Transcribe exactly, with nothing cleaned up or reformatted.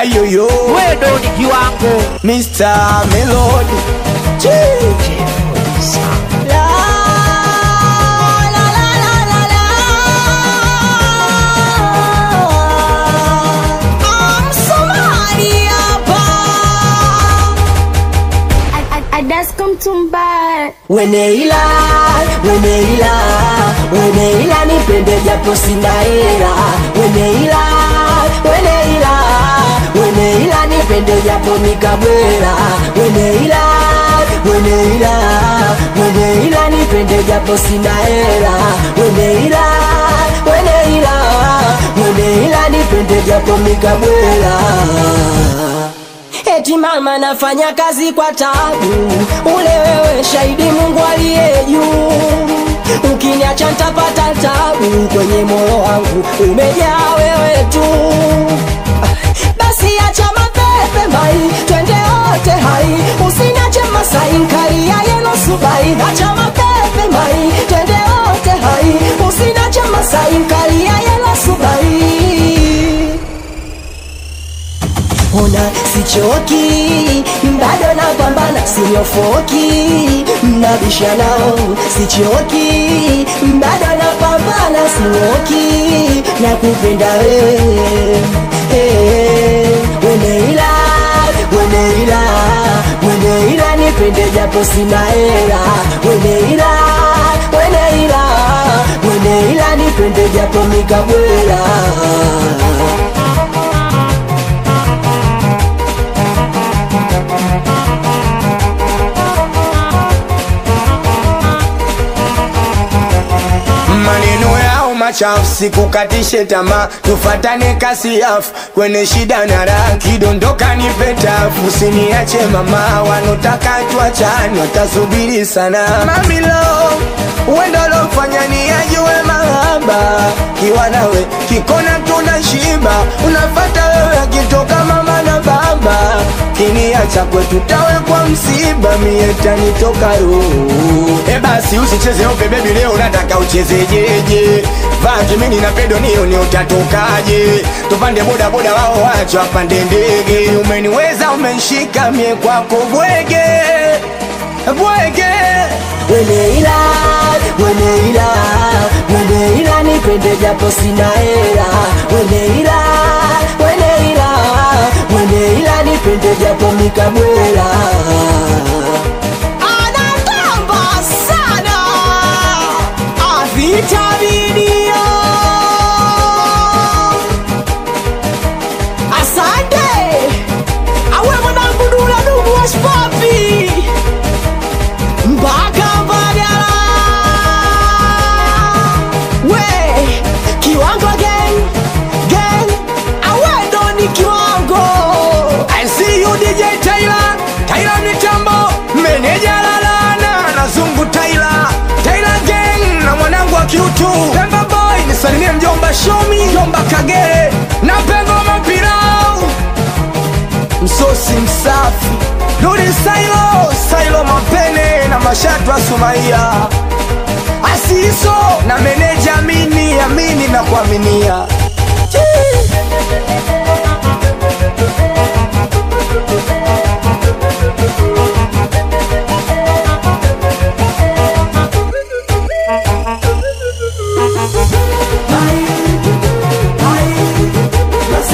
Ayo yo, wedo ni kiwango mister Melody. La la la la la la. I'm somebody hapa. Adas come to buy. Weneila, weneila, weneila nipende japo sina hela. Weneila, weneila, weneila nipende japo nikabwela. Weneila, weneila, weneila nipende japo sina hela. Weneila, weneila, weneila nipende japo nikabwela. Eti mama nafanya kazi kwa tabu, ule wewe shahidi Mungu aliye juu. Ukiniacha nitapata tabu, kwenye moyo wangu umejaa wewe tu. Basi acha mapepe mai, twende wote hai, usiniache Masai nkari ya yeno subai. Acha mapepe mai, twende wote hai, usiniache Masai nkari ya yeno subai. Ona sichoki, bado napambana sinyofoki. Mnabisha nao sichoki, bado napambana sinyoki. Nakupenda wewe, hey, weneila, weneila, weneila nipende japo sina hela. Weneila, weneila, weneila nipende japo mikabwela. Maneno yao machafu sikukatishe tamaa, tufatane kasi afu kwenye shida na raha. Kidondoka nipetafu, usiniache mama, wanotaka tuachane watasubiri sana. Mamilo, uendo lofanya ni ajue mahaba, kiwa nawe kikona tunashiba. Unafata wewe akitoka mama na baba, kiniacha kwetu tawe kwa msiba, mie tanitoka roho. E basi usicheze ope baby, leo nataka ucheze jeje. Vaki mini na pedo niyo ni utatokaje. Tupande boda boda wao wacho apande ndege. Umeniweza umenshika mie kwako bwege, bwege. Weneila, weneila, weneila nipende japo sina hela. Weneila, weneila, weneila nipende japo mikabwela. Anatamba sana Avita video. Asante awe mwanangu dula dugu wa spapi mpaka Mbagala. We kiwango gang, gang, awe ndo ni kiwango. I see you D J Tyler, Tyler Mitambo, meneja lalana na Zungu Tyler, Tyler gang na mwanangu wa kiutu Pemba boy. Nisalimie mjomba Shomi, mjomba Kagere na Pengo Mapirau, msosi msafi Ludi Sailo, Sailo Mapene na Mashatu wa Sumaia. Asiso na meneja amini, amini na kuaminia.